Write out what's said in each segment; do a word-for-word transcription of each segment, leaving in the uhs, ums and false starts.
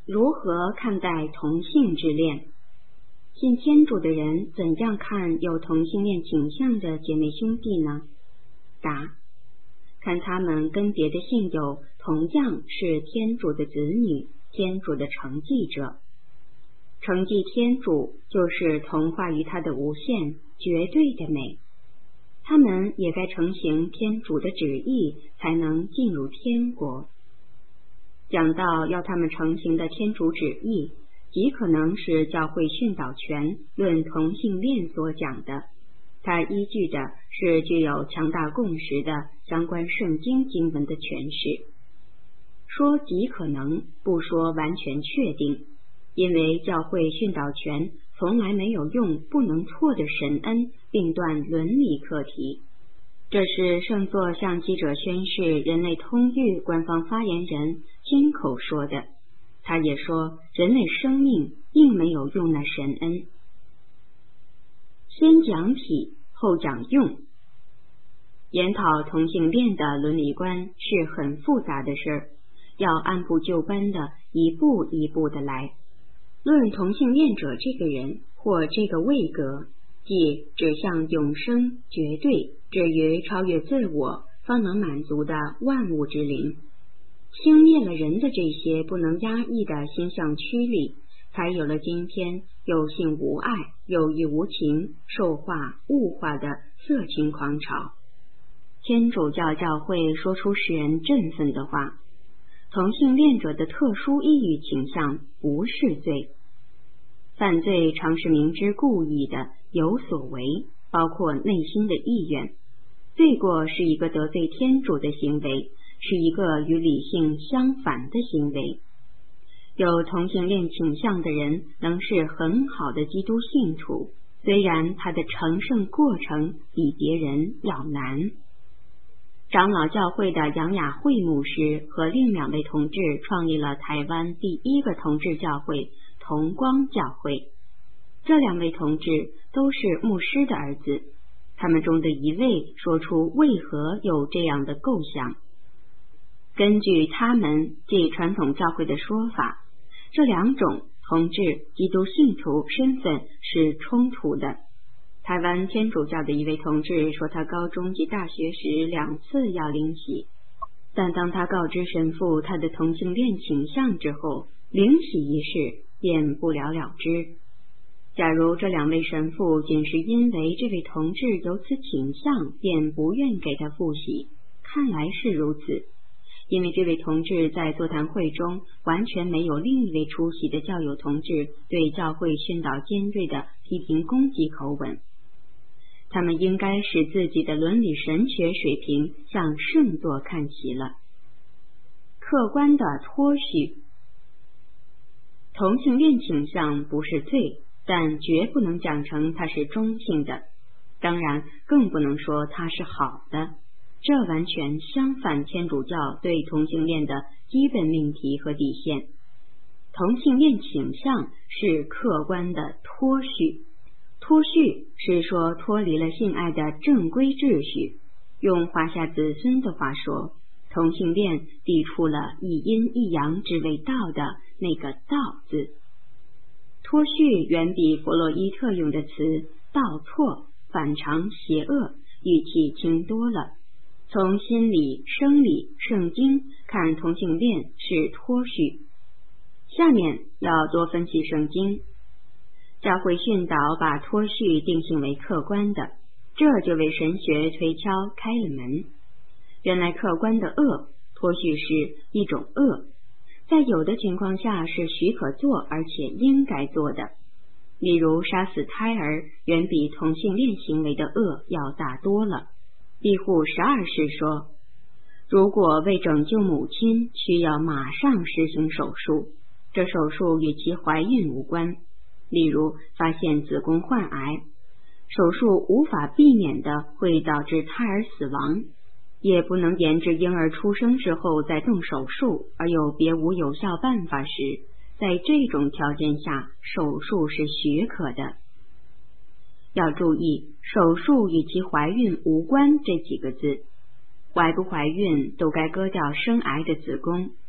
如何看待同性之恋？信天主的人怎样看有同性恋倾向的姐妹兄弟呢？答：看他们跟别的信友同样是天主的子女，天主的承继者。承继天主就是同化于他的无限绝对的美，他们也该承行天主的旨意，才能进入天国。讲到要他们承行的天主旨意，极可能是教会训导权论同性恋所讲的，它依据的是具有强大共识的相关圣经经文的诠释。说极可能，不说完全确定，因为教会训导权从来没有用不能错的神恩并断伦理课题。这是圣座向记者宣誓人类通谕官方发言人亲口说的。他也说，人类生命并没有用那神恩。先讲体，后讲用。研讨同性恋的伦理观是很复杂的事儿，要按部就班的一步一步的来。论同性恋者这个人或这个位格，即指向永生、绝对，至于超越自我方能满足的万物之灵，轻蔑了人的这些不能压抑的心象驱力，才有了今天有性无爱、有欲无情、兽化、物化的色情狂潮。天主教教会说出使人振奋的话：同性恋者的特殊抑郁倾向不是罪。犯罪常是明知故意的有所为，包括内心的意愿。罪过是一个得罪天主的行为，是一个与理性相反的行为。有同性恋倾向的人能是很好的基督信徒，虽然他的成圣过程比别人要难。长老教会的杨雅慧牧师和另两位同志创立了台湾第一个同志教会同光教会。这两位同志都是牧师的儿子，他们中的一位说出为何有这样的构想。根据他们即传统教会的说法，这两种同志基督信徒身份是冲突的。台湾天主教的一位同志说，他高中及大学时两次要领洗，但当他告知神父他的同性恋倾向之后，领洗一事便不了了之。假如这两位神父仅是因为这位同志有此倾向便不愿给他复洗，看来是如此，因为这位同志在座谈会中完全没有另一位出席的教友同志对教会宣导尖锐的批评攻击口吻。他们应该使自己的伦理神学水平向圣座看齐了。客观的脱序。同性恋倾向不是罪，但绝不能讲成它是中性的，当然更不能说它是好的，这完全相反天主教对同性恋的基本命题和底线。同性恋倾向是客观的脱序，脱序是说脱离了性爱的正规秩序。用华夏子孙的话说，同性恋抵触了一阴一阳之谓道的那个道字。脱序远比弗洛伊特用的词道错、反常、邪恶语气轻多了。从心理、生理、圣经看同性恋是脱序。下面要多分析圣经。教会训导把脱序定性为客观的，这就为神学推敲开了门。原来客观的恶，脱序是一种恶，在有的情况下是许可做而且应该做的，例如杀死胎儿远比同性恋行为的恶要大多了。庇护十二世说，如果为拯救母亲需要马上实行手术，这手术与其怀孕无关，例如发现子宫患癌，手术无法避免的会导致胎儿死亡，也不能延至婴儿出生之后再动手术，而又别无有效办法时，在这种条件下手术是许可的。要注意，手术与其怀孕无关这几个字，怀不怀孕都该割掉生癌的子宫，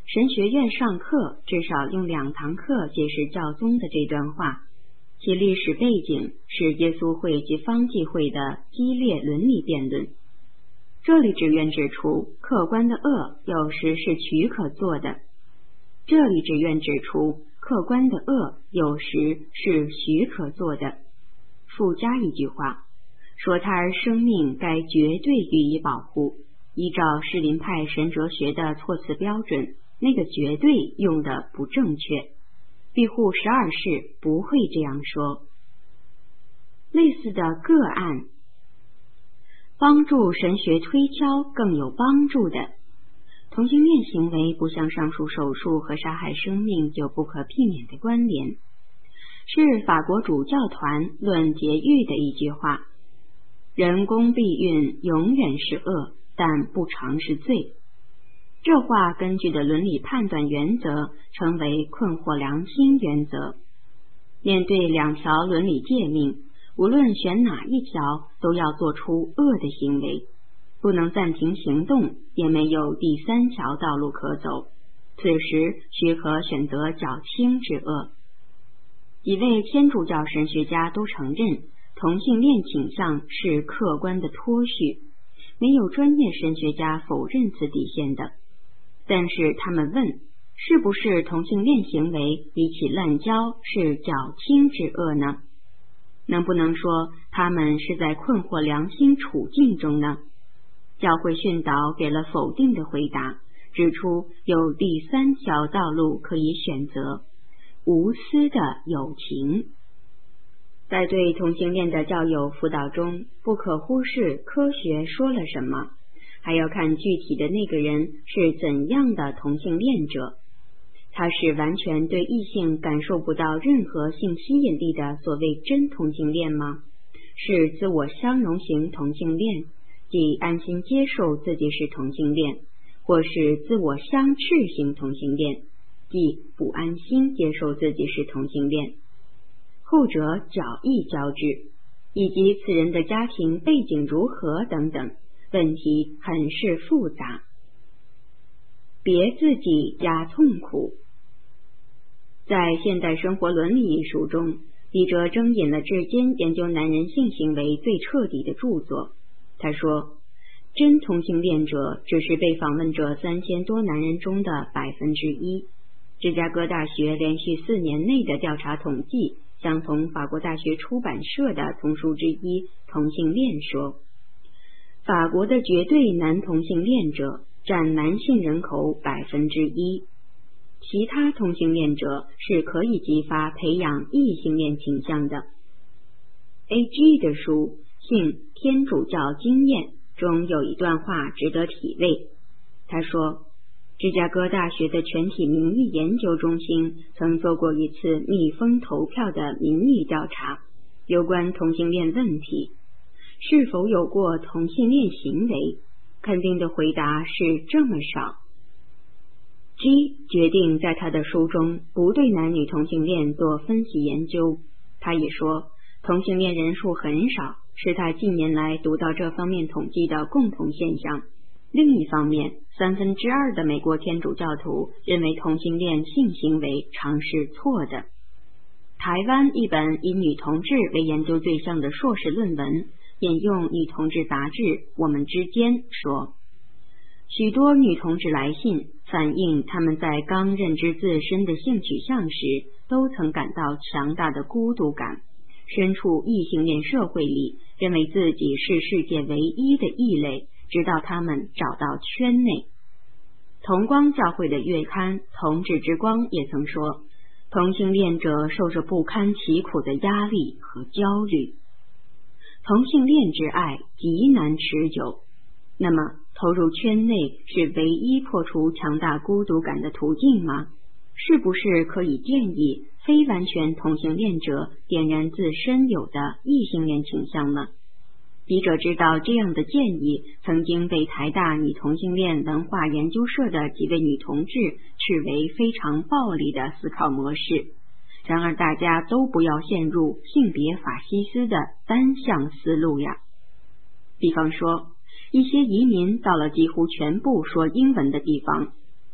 神学院上课至少用两堂课解释教宗的这段话，其历史背景是耶稣会及方济会的激烈伦理辩论。这里只愿指出，客观的恶有时是许可做的。这里只愿指出，客观的恶有时是许可做的。附加一句话，说他儿生命该绝对予以保护。依照士林派神哲学的措辞标准，那个绝对用的不正确。庇护十二世不会这样说。类似的个案，帮助神学推敲更有帮助的。同性恋行为不像上述手术和杀害生命有不可避免的关联，是法国主教团论节育的一句话：人工避孕永远是恶，但不常是罪。这话根据的伦理判断原则称为困惑良心原则。面对两条伦理诫命，无论选哪一条，都要做出恶的行为，不能暂停行动，也没有第三条道路可走。此时许可选择较轻之恶。几位天主教神学家都承认同性恋倾向是客观的脱序，没有专业神学家否认此底线的。但是他们问，是不是同性恋行为比起滥交是较轻之恶呢？能不能说他们是在困惑良心处境中呢？教会训导给了否定的回答，指出有第三条道路可以选择，无私的友情。在对同性恋的教友辅导中，不可忽视科学说了什么，还要看具体的那个人是怎样的同性恋者。他是完全对异性感受不到任何性吸引力的所谓真同性恋吗？是自我相容型同性恋，即安心接受自己是同性恋，或是自我相斥型同性恋，即不安心接受自己是同性恋。后者较易交织，以及此人的家庭背景如何等等，问题很是复杂。别自己加痛苦。在《现代生活伦理》一书中，笔者征引了至今研究男人性行为最彻底的著作。他说，真同性恋者只是被访问者三千多男人中的百分之一。芝加哥大学连续四年内的调查统计，相同法国大学出版社的丛书之一《同性恋》说，法国的绝对男同性恋者占男性人口百分之一。其他同性恋者是可以激发培养异性恋倾向的。A G 的书《性天主教经验》中有一段话值得体味。他说，芝加哥大学的全体民意研究中心曾做过一次密封投票的民意调查，有关同性恋问题，是否有过同性恋行为，肯定的回答是这么少。G 决定在他的书中不对男女同性恋做分析研究。他也说，同性恋人数很少，是他近年来读到这方面统计的共同现象。另一方面，三分之二的美国天主教徒认为同性恋性行为常是错的。台湾一本以女同志为研究对象的硕士论文，引用女同志杂志《我们之间》说，许多女同志来信反映他们在刚认知自身的性取向时，都曾感到强大的孤独感，身处异性恋社会里，认为自己是世界唯一的异类，直到他们找到圈内。同光教会的月刊《同志之光》也曾说，同性恋者受着不堪其苦的压力和焦虑。同性恋之爱极难持久，那么投入圈内是唯一破除强大孤独感的途径吗？是不是可以建议非完全同性恋者点燃自身有的异性恋倾向呢？笔者知道这样的建议曾经被台大女同性恋文化研究社的几位女同志视为非常暴力的思考模式。然而大家都不要陷入性别法西斯的单向思路呀。比方说，一些移民到了几乎全部说英文的地方，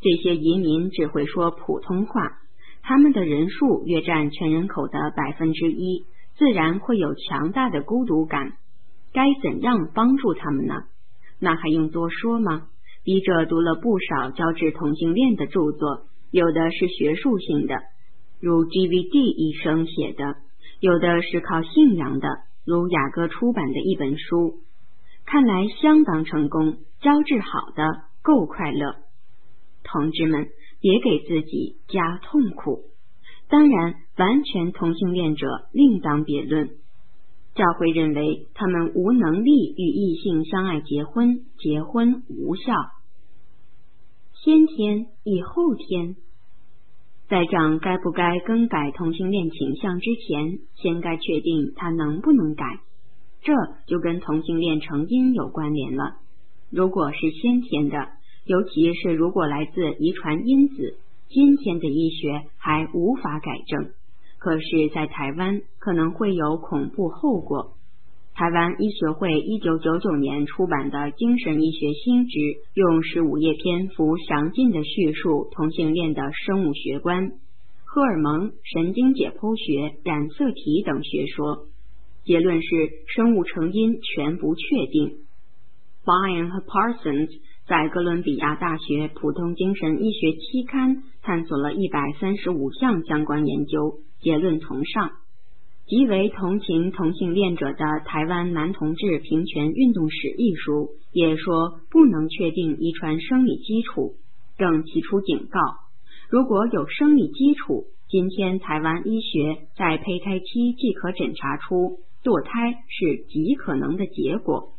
这些移民只会说普通话，他们的人数约占全人口的百分之一，自然会有强大的孤独感。该怎样帮助他们呢？那还用多说吗？笔者读了不少教治同性恋的著作，有的是学术性的，如 G V D 医生写的，有的是靠信仰的，如雅各出版的一本书，看来相当成功，教治好的，够快乐。同志们，别给自己加痛苦。当然，完全同性恋者另当别论。教会认为他们无能力与异性相爱结婚，结婚无效。先天与后天，在讲该不该更改同性恋倾向之前，先该确定他能不能改，这就跟同性恋成因有关联了。如果是先天的，尤其是如果来自遗传因子，今天的医学还无法改正。可是在台湾可能会有恐怖后果。台湾医学会一九九九年出版的《精神医学新知》用十五页篇幅详尽的叙述同性恋的生物学观、荷尔蒙、神经解剖学、染色体等学说，结论是生物成因全不确定。Bryan 和 Parsons 在哥伦比亚大学普通精神医学期刊探索了一百三十五项相关研究，结论同上。极为同情同性恋者的台湾男同志平权运动史一书也说不能确定遗传生理基础，更提出警告，如果有生理基础，今天台湾医学在胚胎期即可诊查出堕胎是极可能的结果。